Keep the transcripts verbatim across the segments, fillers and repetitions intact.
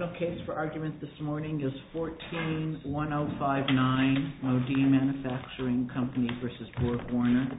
Final case for argument this morning is fourteen one oh five nine, Modine Manufacturing Company versus BorgWarner.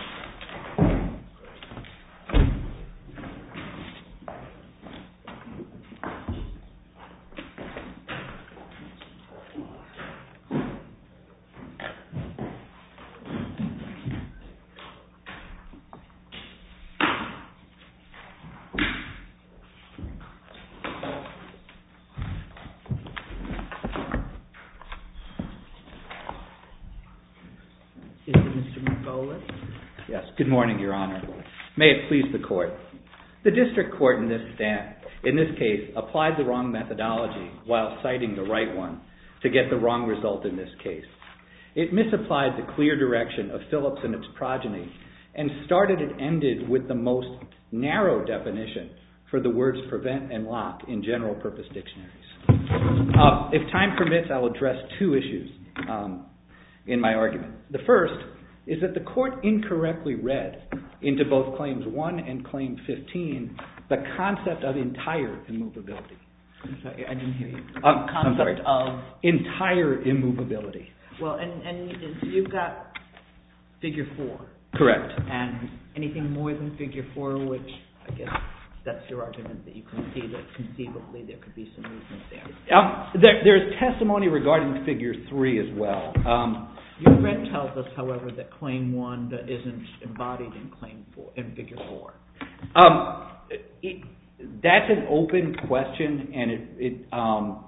Yes, good morning, Your Honor. May it please the Court. The District Court in this, stand, in this case applied the wrong methodology while citing the right one to get the wrong result in this case. It misapplied the clear direction of Phillips and its progeny and started and ended with the most narrow definition for the words prevent and lock in general purpose dictionaries. Uh, if time permits, I'll address two issues um, in my argument. The first is that the Court incorrectly read into both Claims one and Claim fifteen the concept of entire immovability. I'm sorry, I didn't hear you. Um, concept I'm sorry. of... Entire immovability. Well, and, and you've got Figure four. Correct. And anything more than Figure four, which I guess that's your argument that you can see that conceivably there could be some movement there. Um, there there's testimony regarding Figure three as well. Um, Your friend tells us, however, that Claim one isn't embodied in Claim four, in Figure four. Um, it, that's an open question, and it, it um,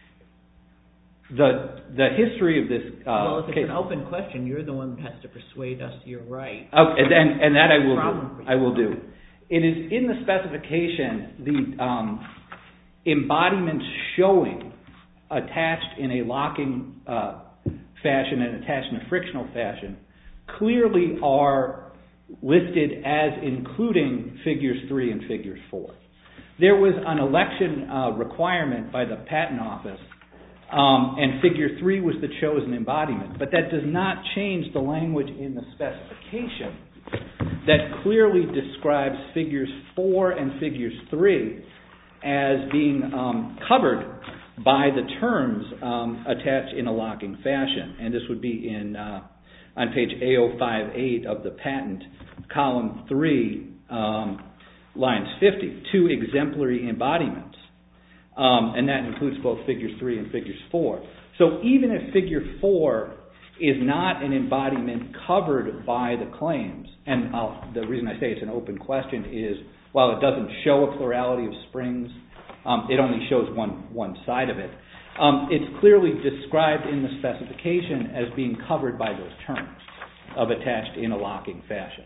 the the history of this. Uh, well, if it's case, an open question, you're the one that has to persuade us you're right. Okay, and, and that I will do. You. I will do. It is in the specification the um, embodiments showing attached in a locking uh, fashion and attached in a frictional fashion clearly are listed as including Figures three and Figures four. There was an election uh, requirement by the Patent Office, um, and Figure three was the chosen embodiment, but that does not change the language in the specification that clearly describes Figures four and Figures three as being um, covered by the terms um, attached in a locking fashion. And this would be in uh, on page A zero five eight of the patent, column three, um, lines fifty, two exemplary embodiments. Um, and that includes both Figures three and Figures four. So even if Figure four is not an embodiment covered by the claims, and I'll, the reason I say it's an open question is while it doesn't show a plurality of springs, Um, it only shows one, one side of it. Um, it's clearly described in the specification as being covered by those terms of attached in a locking fashion.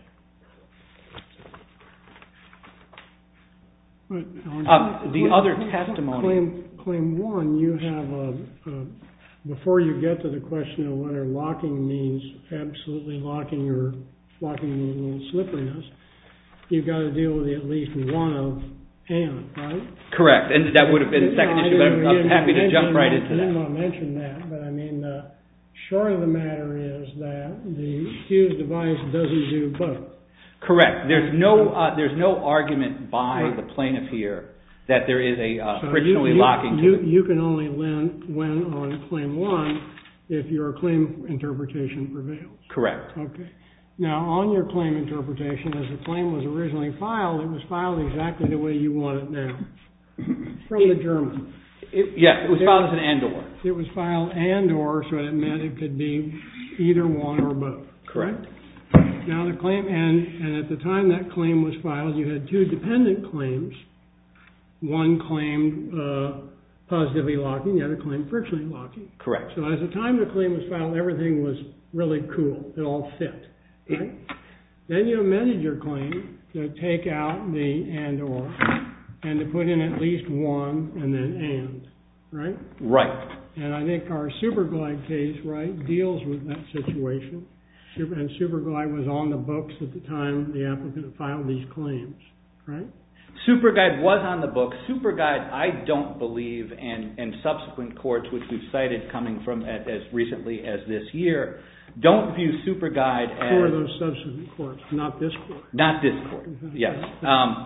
But um, the claim, other testimony... Claim, claim one, you have a, a, before you get to the question of whether locking means absolutely locking or locking with a little slipperiness, you've got to deal with at least one of and, right? Correct, and that would have been the second no, issue, but I'm, I'm happy to jump right into that. I didn't want to mention that, but I mean, uh, short of the matter is that the accused device doesn't do both. Correct. There's no uh, there's no argument by right. the plaintiff here that there is a uh, so frictionally you, you, locking. You, to you can only win, win on Claim one if your claim interpretation prevails. Correct. Okay. Now, on your claim interpretation, as the claim was originally filed, it was filed exactly the way you want it now, from it, the German. It, yeah, it was it, filed as an and/or. It was filed and/or, so it meant it could be either one or both. Correct. Right? Now, the claim, and, and at the time that claim was filed, you had two dependent claims. One claimed uh, positively locking, the other claimed frictionally locking. Correct. So, as the time the claim was filed, everything was really cool. It all fit. Right? Then you amended your claim to take out the and or and to put in at least one and then and, right? Right. And I think our Superglide case, right, deals with that situation. And Superglide was on the books at the time the applicant filed these claims, right? Superguide was on the book. Superguide, I don't believe, and, and subsequent courts, which we've cited coming from as, as recently as this year, don't view Superguide as... For those subsequent courts, not this court. Not this court, yes. Um,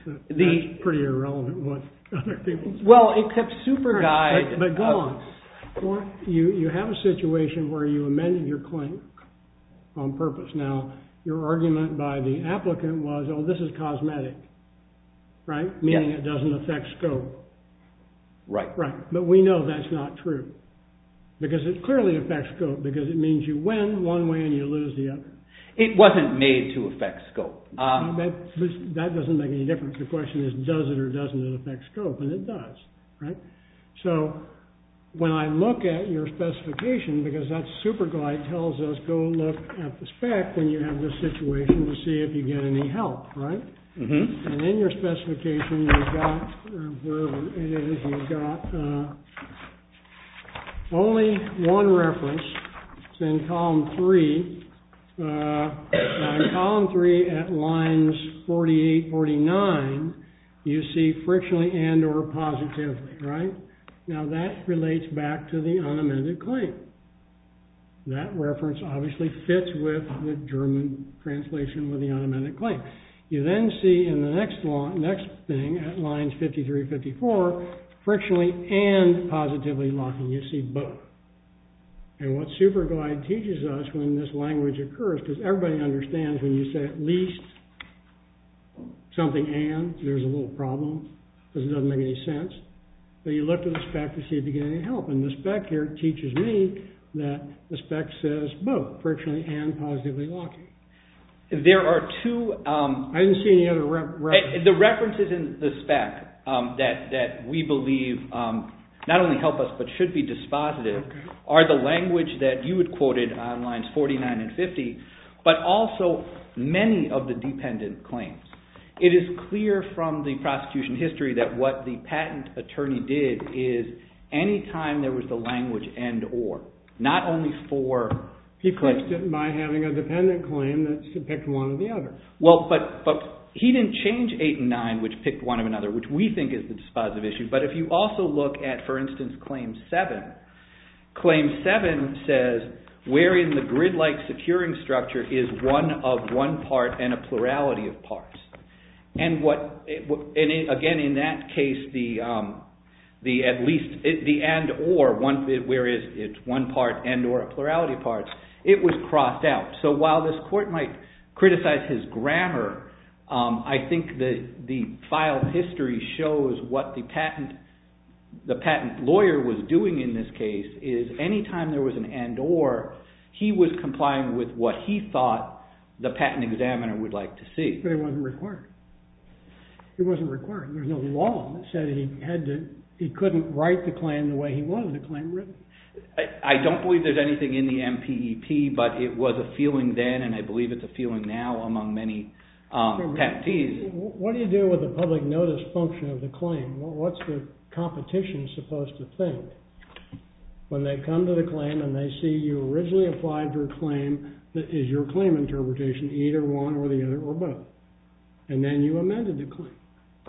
that, The, that's pretty irrelevant what other people say. Well, except SuperGuide... But, but go uh, on. Well, you, you have a situation where you amended your claim on purpose. Now, your argument by the applicant was, oh, this is cosmetic, right? Meaning yes. it doesn't affect scope. Right. Right. But we know that's not true. Because it clearly affects scope, because it means you win one way and you lose the other. It wasn't made to affect scope. Um, that, that doesn't make any difference. The question is, does it or doesn't it affect scope? And it does, right? So when I look at your specification, because that SuperGlide tells us go look at the spec when you have this situation to see if you get any help, right? mm-hmm. And in your specification, you've got, uh, wherever it is, you've got uh, only one reference. It's in column three. Uh, now in column three at lines forty-eight, forty-nine, you see frictionally and or positively, right? Now that relates back to the unamended claim. That reference obviously fits with the German translation with the unamended claim. You then see in the next line, next thing at lines fifty-three, fifty-four, frictionally and positively locking. You see both. And what SuperGlide teaches us when this language occurs, because everybody understands when you say at least something and, there's a little problem, because it doesn't make any sense. But you look at the spec to see if you get any help. And the spec here teaches me that the spec says both, frictionally and positively locking. There are two... Um, I didn't see any other re- references. The references in the spec um, that, that we believe um, not only help us but should be dispositive okay. are the language that you had quoted on lines forty-nine and fifty, but also many of the dependent claims. It is clear from the prosecution history that what the patent attorney did is any time there was the language and or, not only for... He fixed it by having a dependent claim that picked one or the other. Well, but but he didn't change eight and nine, which picked one of another, which we think is the dispositive issue. But if you also look at, for instance, Claim seven, Claim seven says, wherein the grid-like securing structure is one of one part and a plurality of parts. And what, and it, again, in that case, the um, the at least it, the and or one, whereas it's one part and or a plurality of parts, it was crossed out. So while this court might criticize his grammar, um, I think the the file history shows what the patent the patent lawyer was doing in this case is anytime there was an and or, he was complying with what he thought the patent examiner would like to see. But it wasn't required. It wasn't required. There's no law that said he had to. He couldn't write the claim the way he wanted the claim written. I, I don't believe there's anything in the M P E P, but it was a feeling then, and I believe it's a feeling now among many um, patentees. What do you do with the public notice function of the claim? What's the competition supposed to think? When they come to the claim and they see you originally applied for a claim that is your claim interpretation, either one or the other or both, and then you amended the claim.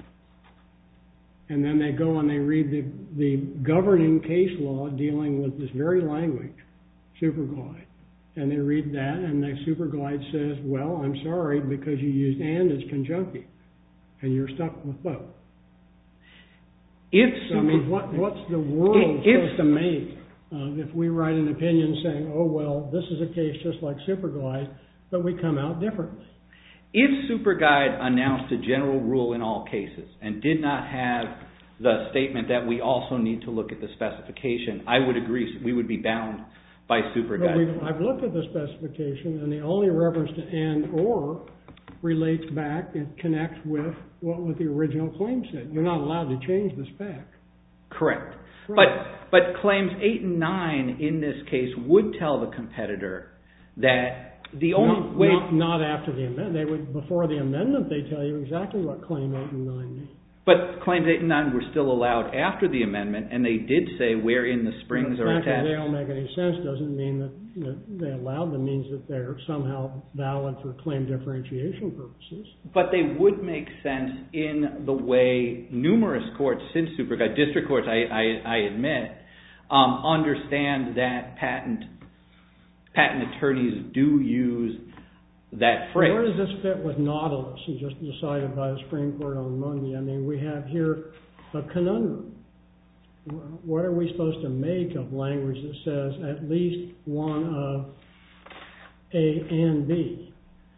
And then they go and they read the, the governing case law dealing with this very language, SuperGlide. And they read that and the SuperGlide says, well, I'm sorry, because you used and as conjunctive. And you're stuck with both. If so, I mean, what, what's the world if, supposed to make uh, if we write an opinion saying, oh, well, this is a case just like SuperGlide, but we come out differently? If SuperGuide announced a general rule in all cases and did not have the statement that we also need to look at the specification, I would agree we would be bound by SuperGuide. I've looked at the specification, and the only reference to and or relates back and connects with what the original claim said. You're not allowed to change the spec. Correct. Right. But but claims eight and nine in this case would tell the competitor that the only not, way... Not, not after the amendment. They would, before the amendment, they tell you exactly what claim eight and nine mean. But claims eight and nine were still allowed after the amendment, and they did say wherein the springs are attached. The fact that they don't make any sense doesn't mean that, that they allowed them, means that they're somehow valid for claim differentiation purposes. But they would make sense in the way numerous courts since SuperGuide, district courts, I, I, I admit, um, understand that patent patent attorneys do use that phrase. Where does this fit with Nautilus, and just decided by the Supreme Court on Monday? I mean, we have here a conundrum. What are we supposed to make of language that says at least one of A and B?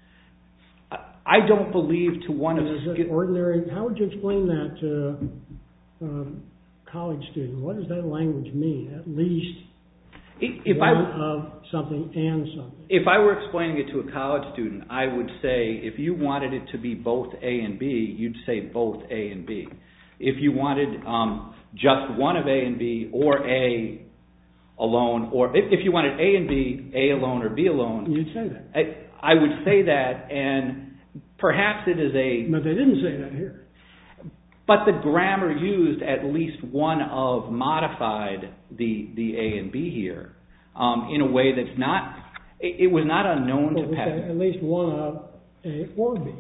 I don't believe to one of the ordinary. How would you explain that to a college student? What does that language mean? At least if one I, of something and something. If I were explaining it to a college student, I would say if you wanted it to be both A and B, you'd say both A and B. If you wanted um, just one of A and B, or A alone, or if, if you wanted A and B, A alone or B alone, you'd say that. I, I would say that, and perhaps it is a... But they didn't say that here. But the grammar used at least one of modified the the A and B here um, in a way that's not... It, it was not unknown well, to patent. At least one of A or B.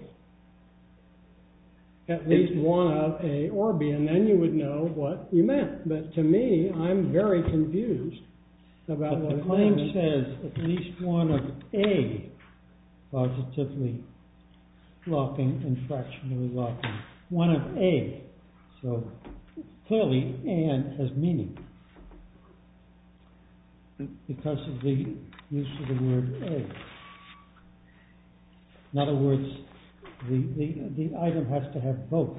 At least one of A or B, and then you would know what you meant. But to me, I'm very confused about but what the it claim meant. says at least one of A positively locking and fractionally locking. One of A. So clearly, and has meaning because of the use of the word A. In other words, the, the, the item has to have both.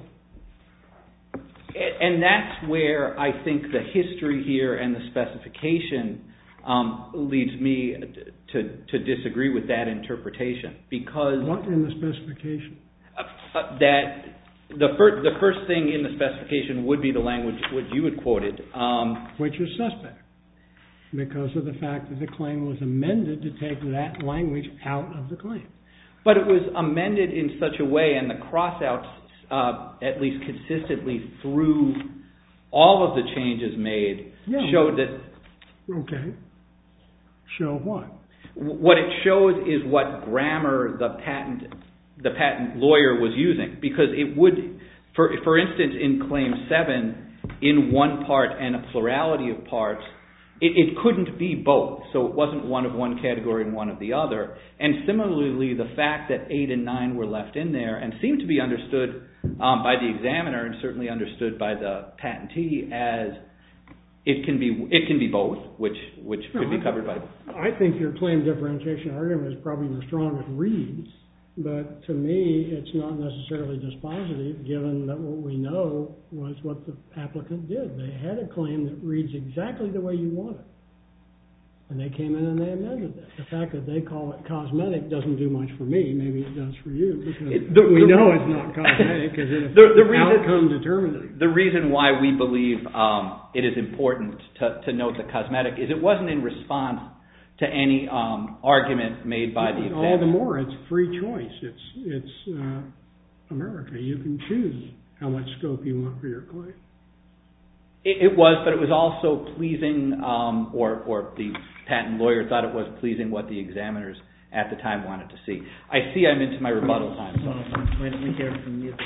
And that's where I think the history here and the specification um, leads me to, to disagree with that interpretation. Because... What in the specification? Uh, uh, that the, fir- the first thing in the specification would be the language what you had quoted. Um, Which is suspect. Because of the fact that the claim was amended to take that language out of the claim. But it was amended in such a way, and the crossouts, uh, at least consistently through all of the changes made, yeah, showed that... Okay. Show what? What it shows is what grammar the patent the patent lawyer was using. Because it would, for, for instance, in Claim seven, in one part and a plurality of parts, It, it couldn't be both, so it wasn't one of one category and one of the other. And similarly, the fact that eight and nine were left in there and seemed to be understood um, by the examiner and certainly understood by the patentee as it can be it can be both, which which could no, be covered by. I think your claim differentiation argument is probably your strongest read, but to me, it's not necessarily dispositive, given that what we know was what the applicant did. They had a claim that reads exactly the way you want it. And they came in and they amended it. The fact that they call it cosmetic doesn't do much for me. Maybe it does for you, because it, the, we the, know it's not cosmetic, because it's the, the reason, outcome determinative. The reason why we believe um, it is important to, to note the cosmetic is it wasn't in response to any um, argument made by the examiner. All the more, it's free choice. It's it's uh, America. You can choose how much scope you want for your claim. It, it was, but it was also pleasing, um, or, or the patent lawyer thought it was pleasing what the examiners at the time wanted to see. I see I'm into my rebuttal time. So. Why don't we hear from you?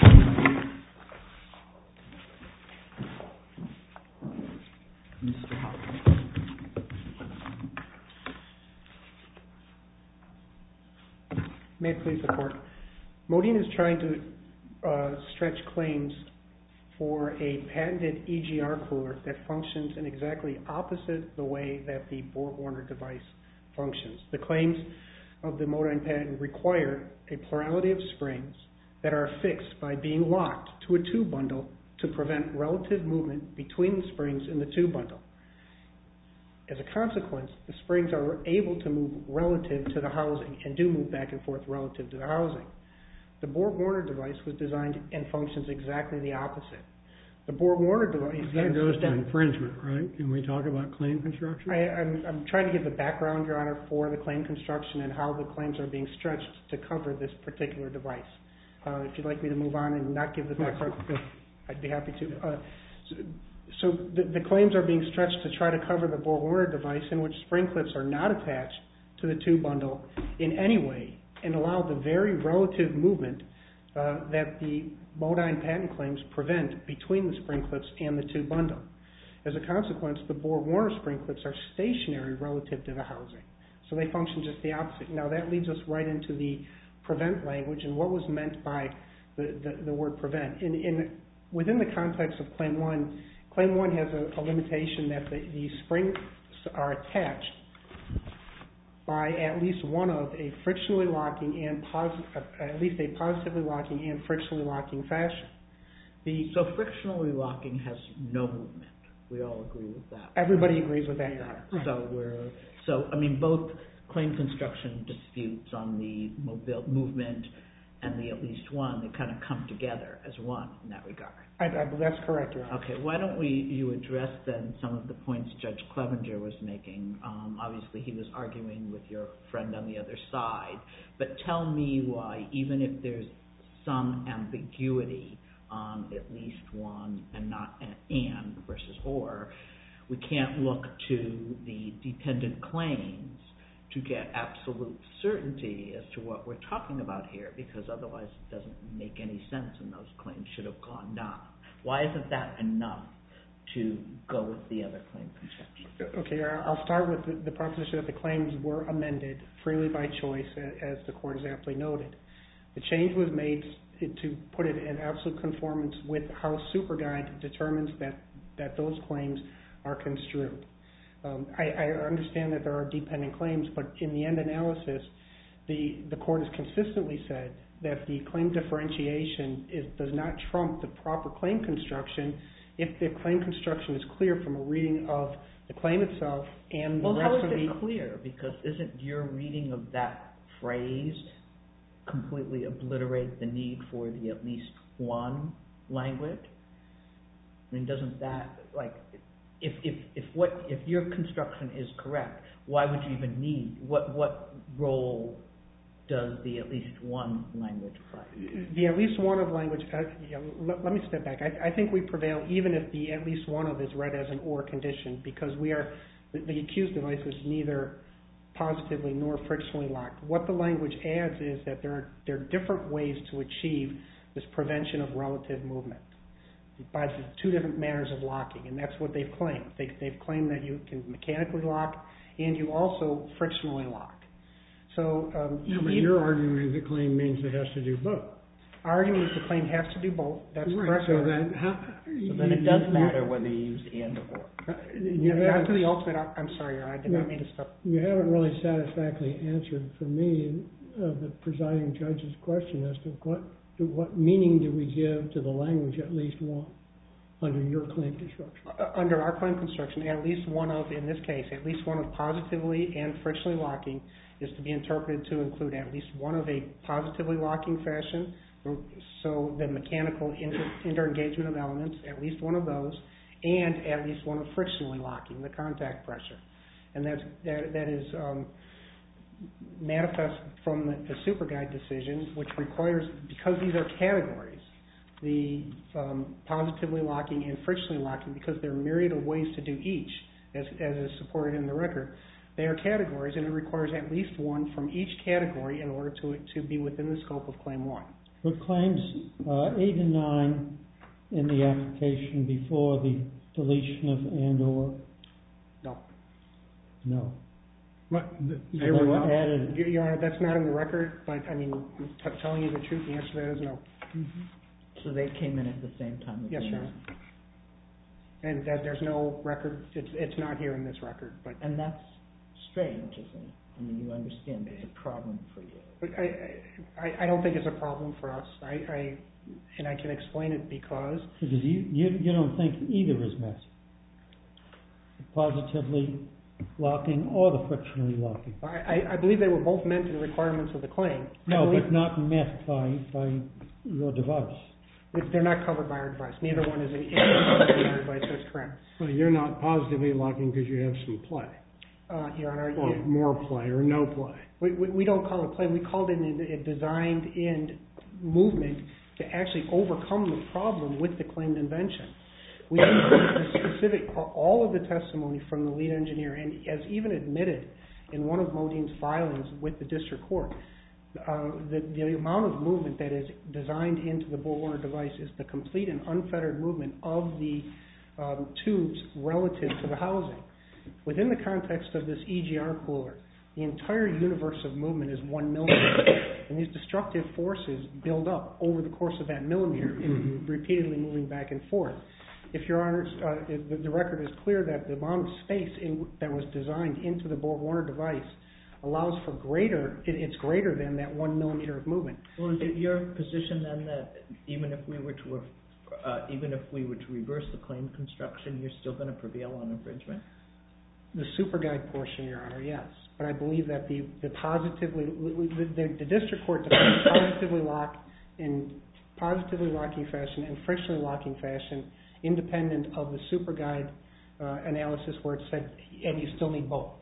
Mister Hopkins. May it please the Court. Modine is trying to uh, stretch claims for a patented E G R cooler that functions in exactly opposite the way that the Borg-Warner device functions. The claims of the Modine patent require a plurality of springs that are fixed by being locked to a tube bundle to prevent relative movement between the springs in the tube bundle. As a consequence, the springs are able to move relative to the housing and do move back and forth relative to the housing. The Borg-Warner device was designed and functions exactly the opposite. The Borg-Warner device... That goes to infringement, right? Can we talk about claim construction? I, I'm, I'm trying to give the background, Your Honor, for the claim construction and how the claims are being stretched to cover this particular device. Uh, if you'd like me to move on and not give the background, I'd be happy to. Uh, so, So the, the claims are being stretched to try to cover the Borg-Warner device in which spring clips are not attached to the tube bundle in any way and allow the very relative movement uh, that the Modine patent claims prevent between the spring clips and the tube bundle. As a consequence, the Borg-Warner spring clips are stationary relative to the housing. So they function just the opposite. Now that leads us right into the prevent language and what was meant by the, the, the word prevent. In, in, within the context of Claim one, Claim one has a, a limitation that the, the springs are attached by at least one of a frictionally locking and posi- at least a positively locking and frictionally locking fashion. The, so frictionally locking has no movement. We all agree with that. Everybody agrees with that, Your Honor. So we're so I mean both claim construction disputes on the mobile movement and the at least one, they kind of come together as one in that regard. I, I, that's correct, Your Honor. Okay, why don't we you address then some of the points Judge Clevenger was making. Um, obviously he was arguing with your friend on the other side, but tell me why, even if there's some ambiguity on at least one and not an and versus or, we can't look to the dependent claims to get absolute certainty as to what we're talking about here, because otherwise it doesn't make any sense and those claims should have gone down. Why isn't that enough to go with the other claim construction? Okay, I'll start with the, the proposition that the claims were amended freely by choice, as the court has aptly noted. The change was made to put it in absolute conformance with how SuperGuide determines that, that those claims are construed. Um, I, I understand that there are dependent claims, but in the end analysis, the, the court has consistently said that the claim differentiation is, does not trump the proper claim construction if the claim construction is clear from a reading of the claim itself and the well, rest of the... Well, how is it clear? Because isn't your reading of that phrase completely obliterate the need for the at least one language? I mean, doesn't that, like... If if if what if your construction is correct, why would you even need what what role does the at least one language play? The at least one of language. Uh, yeah, let, let me step back. I, I think we prevail even if the at least one of is read as an or condition, because we are the, the accused device is neither positively nor frictionally locked. What the language adds is that there are there are different ways to achieve this prevention of relative movement by the two different manners of locking, and that's what they've claimed. They, they've claimed that you can mechanically lock and you also frictionally lock. So um, yeah, but you're arguing the claim means it has to do both. Our argument is the claim has to do both. That's right, correct. So, that, how, so you, then it does you, matter whether you use and or. Uh, you not to the ultimate. I'm sorry, I did not mean to stop. You haven't really satisfactorily answered for me uh, the presiding judge's question as to what what meaning do we give to the language at least one under your claim construction? Uh, under our claim construction, at least one of, in this case, at least one of positively and frictionally locking is to be interpreted to include at least one of a positively locking fashion, so the mechanical inter, inter-engagement of elements, at least one of those, and at least one of frictionally locking, the contact pressure. And that's, that, that is um, manifest from the, the SuperGuide decision, which requires, because these are categories, the um, positively locking and frictionally locking, because there are myriad of ways to do each, as, as is supported in the record. They are categories, and it requires at least one from each category in order to, to be within the scope of Claim one. Were claims uh, eight and nine in the application before the deletion of and or? No. No. What, the, So they were were not, added. Your Honor, that's not in the record, but I mean, t- telling you the truth, the answer to that is no. mm-hmm. So they came in at the same time as Yes, you. Your Honor. And that there's no record, it's, it's not here in this record. But And that's strange, isn't it? I mean, you understand there's a problem for you. But I, I, I don't think it's a problem for us. I, I and I can explain it because Because you, you, you don't think either is met. Positively locking or the frictionally locking. I, I, I believe they were both meant in the requirements of the claim. I No, believe but not met by, by your device. they're not covered by our device. Neither one is in, in our device. That's correct. Well, you're not positively locking because you have some play, Uh, Your Honor, or you, more play, or no play. we, we, we don't call it play. We called it a, a designed-in movement to actually overcome the problem with the claimed invention. We used the specific, all of the testimony from the lead engineer, and as even admitted in one of Modine's filings with the district court, uh, the, the amount of movement that is designed into the BorgWarner device is the complete and unfettered movement of the um, tubes relative to the housing. Within the context of this E G R cooler, The entire universe of movement is one millimeter, and these destructive forces build up over the course of that millimeter, mm-hmm. in repeatedly moving back and forth. If Your Honor, uh, the, the record is clear that the amount of space in, that was designed into the Borg-Warner device allows for greater, it, it's greater than that one millimeter of movement. Well, is it your position then that even if we were to, uh, even if we were to reverse the claim construction, you're still going to prevail on infringement? The super guide portion, Your Honor, yes. But I believe that the, the positively, the, the, the district court defined positively lock in positively locking fashion and frictionally locking fashion independent of the super guide uh, analysis where it said, and you still need both.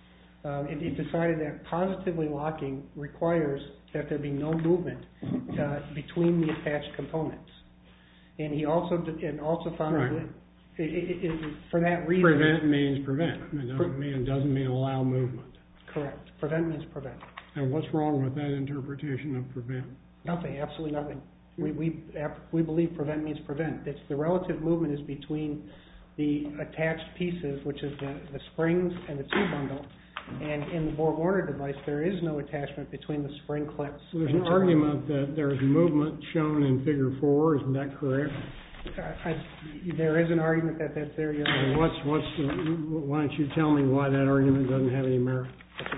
Um, it, it decided that positively locking requires that there be no movement uh, between the attached components. And he also, and also found right. that It, it, it, for that reason, prevent means prevent. It doesn't, pre- mean, it doesn't mean allow movement. Correct. Prevent means prevent. And what's wrong with that interpretation of prevent? Nothing. Absolutely nothing. We we we believe prevent means prevent. It's the relative movement is between the attached pieces, which is the, the springs and the tube bundle. And in the Borg-Warner device, there is no attachment between the spring clips. So there's an argument that there's movement shown in Figure Four. Isn't that correct? I, I, there is an argument that that's there. Your Honor. What's what's the, why don't you tell me why that argument doesn't have any merit?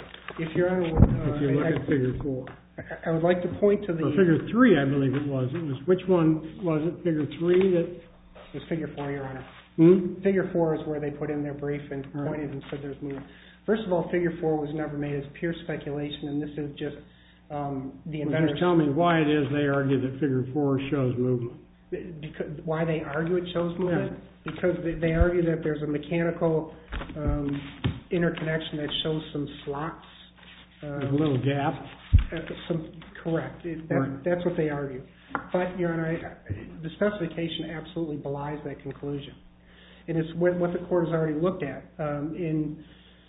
If Your Honor would, uh, if you look I, at Figure Four, I, I would like to point to the or Figure Three. I believe it was. It was which one was it? Figure Three that it was Figure Four, Your Honor. Hmm? Figure Four is where they put in their brief and right. pointed and said there's movement. First of all, Figure Four was never made as pure speculation, and this is just um, the inventors. Well, just tell me why it is they argue that Figure Four shows movement. Because why they argue it shows movement? Yeah. Because they, they argue that there's a mechanical um, interconnection that shows some slots. Um, there's a little gap. Uh, some, correct. It, that, right. That's what they argue. But, Your Honor, I, the specification absolutely belies that conclusion. And it's what, what the court has already looked at. Um, in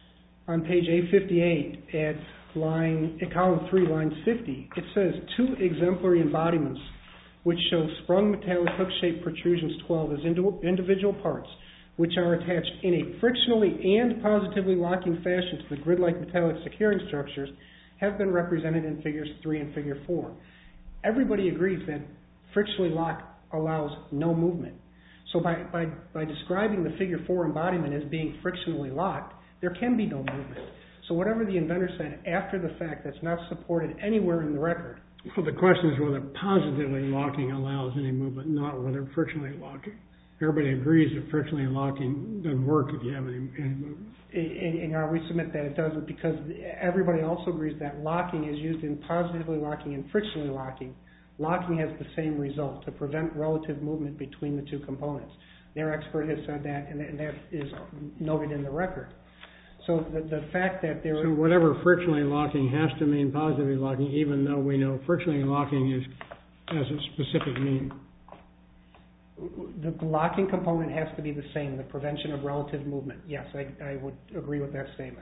on page A fifty-eight at line at column three, line fifty, it says two exemplary embodiments which show sprung metallic hook-shaped protrusions twelve as individual parts, which are attached in a frictionally and positively locking fashion to the grid-like metallic securing structures, have been represented in Figures three and Figure four. Everybody agrees that frictionally lock allows no movement. So by, by, by describing the Figure four embodiment as being frictionally locked, there can be no movement. So whatever the inventor said after the fact that's not supported anywhere in the record. Well, the question is whether positively locking allows any movement, not whether frictionally locking. Everybody agrees that frictionally locking doesn't work if you have any, any movement. And, and we submit that it doesn't because everybody also agrees that locking is used in positively locking and frictionally locking. Locking has the same result, to prevent relative movement between the two components. Their expert has said that, and that is noted in the record. So the, the fact that there... So whatever frictionally locking has to mean positively locking, even though we know frictionally locking is has a specific meaning. The locking component has to be the same, the prevention of relative movement. Yes, I, I would agree with that statement.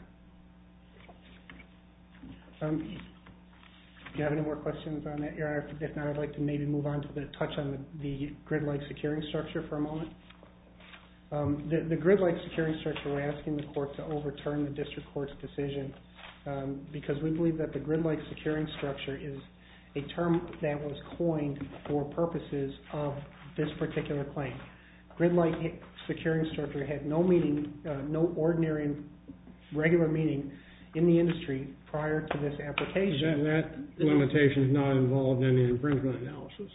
Um, do you have any more questions on that? If not, I'd like to maybe move on to the touch on the, the grid-like securing structure for a moment. Um, the, the grid-like securing structure, we're asking the court to overturn the district court's decision um, because we believe that the grid-like securing structure is a term that was coined for purposes of this particular claim. Grid-like securing structure had no meaning, uh, no ordinary and regular meaning in the industry prior to this application. That, that limitation is not involved in the infringement analysis.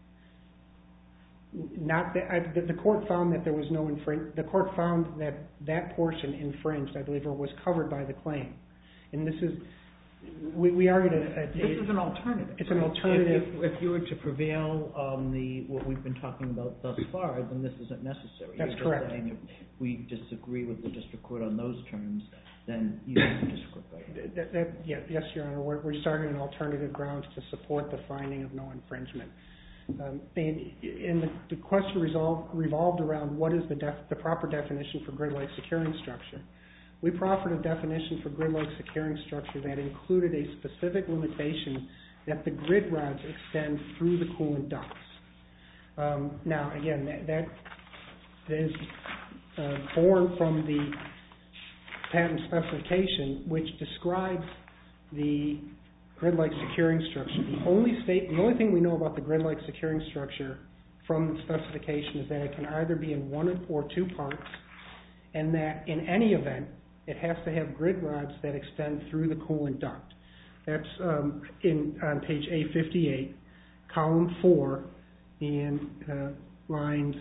Not that I, the, the court found that there was no infring. The court found that that portion infringed, I believe, or was covered by the claim. And this is, we, we argued a, a, this is an alternative. It's an alternative. If, if, if you were to prevail on the what we've been talking about thus far, then this isn't necessary. That's You're correct. Saying if we disagree with the district court on those terms, then you have to disregard that. That, that, yeah, yes, Your Honor. We're, we're just arguing alternative grounds to support the finding of no infringement. Um, and, and the, the question resolved, revolved around what is the, def, the proper definition for grid-like securing structure. We proffered a definition for grid-like securing structure that included a specific limitation that the grid rods extend through the coolant ducts. Um, now, again, that, that is uh, born from the patent specification, which describes the grid-like securing structure. The only state, the only thing we know about the grid-like securing structure from the specification is that it can either be in one or two parts, and that in any event, it has to have grid rods that extend through the coolant duct. That's um, in on page A fifty-eight, column four, and uh, lines.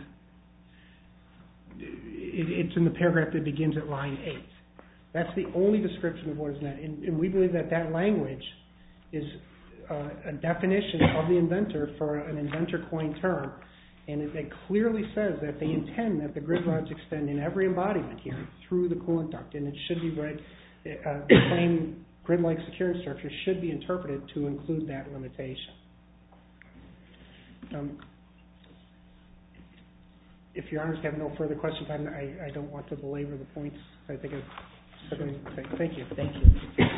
It, it's in the paragraph that begins at line eight. That's the only description of what is meant, and, and we believe that that language is uh, a definition of the inventor for an inventor-coined term, and it, it clearly says that they intend that the grid rods extend in every embodiment here through the coolant duct, and it should be read, uh, the claim grid-like securing structure should be interpreted to include that limitation. Um, if your honors have no further questions, I'm, I, I don't want to belabor the points. I think I've said what I need to say. Thank you. Thank you.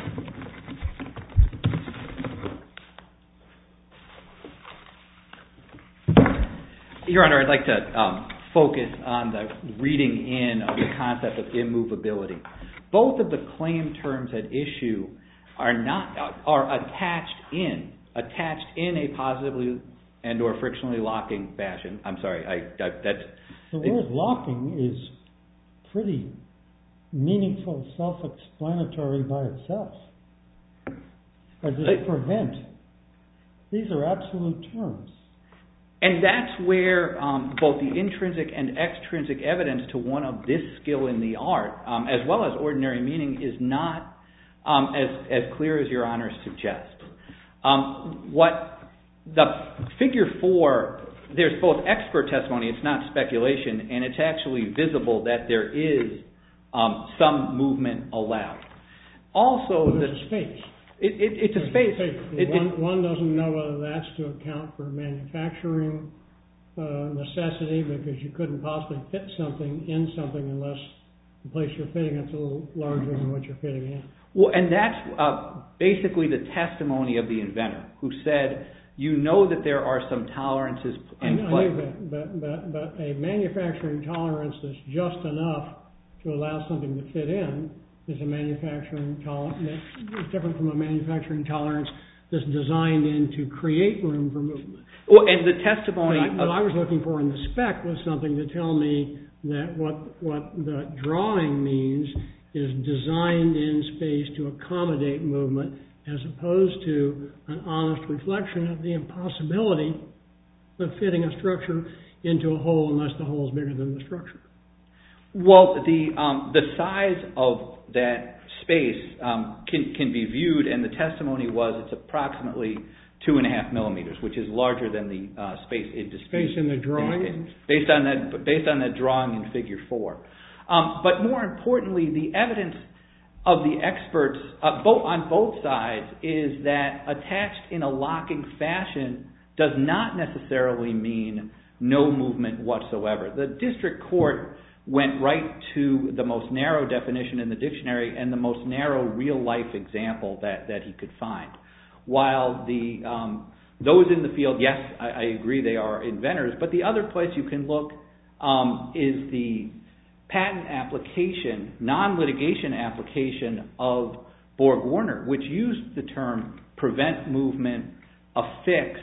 Your Honor, I'd like to um, focus on the reading in of the concept of immovability. Both of the claim terms at issue are not are attached in attached in a positively and or frictionally locking fashion. I'm sorry, I, I that's the word locking is pretty meaningful, self-explanatory by itself. Or does it prevent? These are absolute terms. And that's where um, both the intrinsic and extrinsic evidence to one of this skill in the art, um, as well as ordinary meaning, is not um, as, as clear as Your Honor suggests. Um, what the figure four, there's both expert testimony, it's not speculation, and it's actually visible that there is um, some movement allowed. Also, well, there's the a space. It, it, it's a space. It, one, it, one doesn't know whether that's to account for manufacturing uh, necessity, because you couldn't possibly fit something in something unless the place you're fitting it's a little larger than what you're fitting in. Well, and that's uh, basically the testimony of the inventor, who said, you know that there are some tolerances in I, play. I knew that, but, but, but a manufacturing tolerance that's just enough to allow something to fit in is a manufacturing tolerance. It's different from a manufacturing tolerance that's designed in to create room for movement. Well, and the testimony... What I, what I was looking for in the spec was something to tell me that what, what the drawing means is designed in space to accommodate movement, as opposed to an honest reflection of the impossibility of fitting a structure into a hole unless the hole is bigger than the structure. Well, the um, the size of that space um, can can be viewed, and the testimony was it's approximately two and a half millimeters, which is larger than the uh, space in dispute. Space in the drawing? Based on that, based on that drawing in Figure Four. Um, but more importantly, the evidence of the experts uh, both on both sides is that attached in a locking fashion does not necessarily mean no movement whatsoever. The district court went right to the most narrow definition in the dictionary and the most narrow real-life example that, that he could find. While the um, those in the field, yes, I, I agree they are inventors, but the other place you can look um, is the patent application, non-litigation application of Borg-Warner, which used the term prevent movement affixed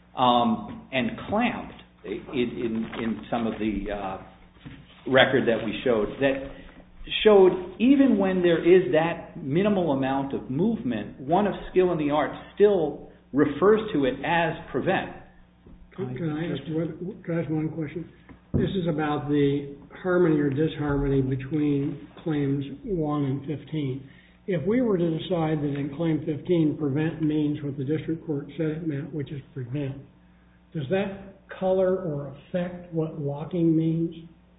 um, and clamped in, in, in some of the uh, record that we showed, that showed even when there is that minimal amount of movement, one of skill in the art still refers to it as prevent. Can I ask, what, can I ask one question? This is about the harmony or disharmony between claims one and fifteen. If we were to decide that in claim fifteen, prevent means what the district court said it meant, which is prevent, does that color or affect what locking means?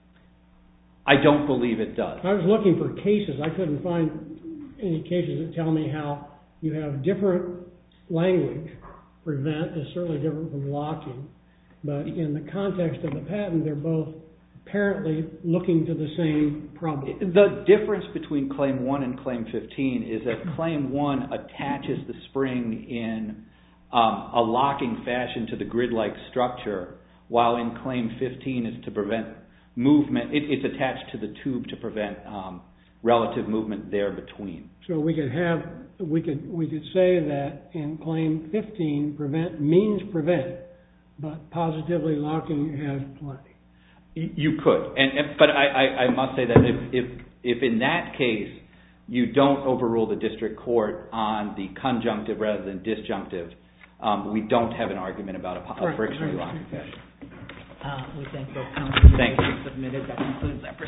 I don't believe it does. I was looking for cases. I couldn't find any cases that tell me how you have different language. Prevent is certainly different from locking. But in the context of the patent, they're both apparently looking to the same problem. The difference between Claim one and Claim fifteen is that Claim one attaches the spring in um, a locking fashion to the grid-like structure, while in Claim fifteen is to prevent movement. It, it's attached to the tube to prevent um, relative movement there between. So we could have, we could we could say that in claim fifteen, prevent means prevent, but positively locking has plenty. You could, and, and but I, I, I must say that if, if if in that case you don't overrule the district court on the conjunctive rather than disjunctive, um, we don't have an argument about a, a Right, frictionally locking fashion. Uh, we thank both counsels. Thank you. Submitted. That concludes our